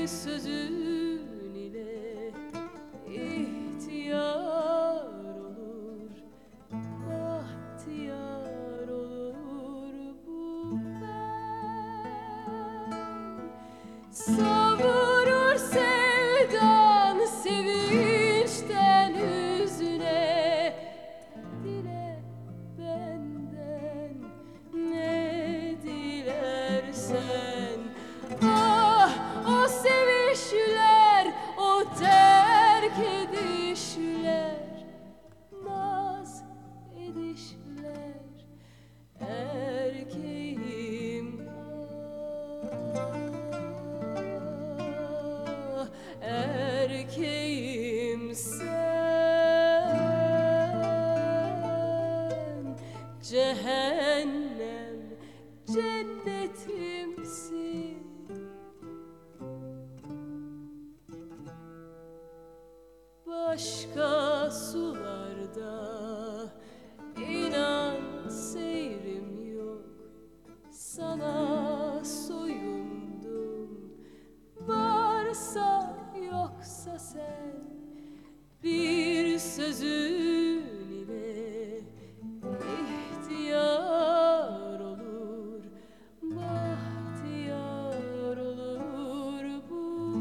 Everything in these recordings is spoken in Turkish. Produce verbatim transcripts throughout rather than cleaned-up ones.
bir sözün ile ihtiyar olur, bahtiyar olur bu ben. Savurur sevdan sevinçten hüzüne, dile benden ne dilersen. Ah, o sevişler, o terk edişler, naz edişler, erkeğim ah, erkeğim sen. Cehennem cennetimsin. Başka sularda inan seyrim yok, sana soyundum. Varsa yoksa sen bir sözün ile ihtiyar olur, bahtiyar olur bu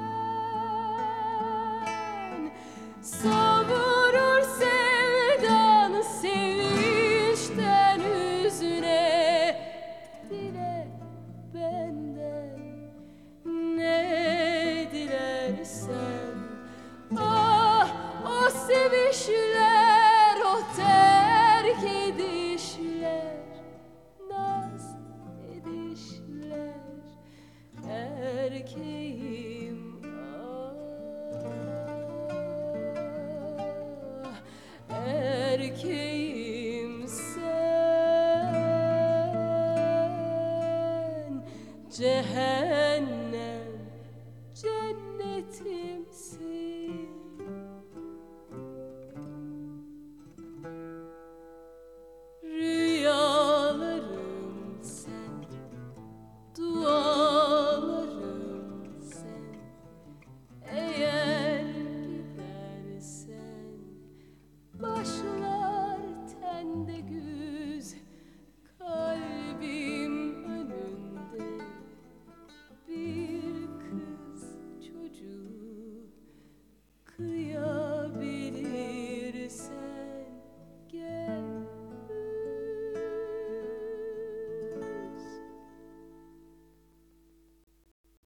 ben. Savurur sevdan sevinçten hüzüne, dile benden ne dilersen. Ah, o sevişler, o terk edişler, naz edişler, erkeğim ah, erkeğim sen. Cehennem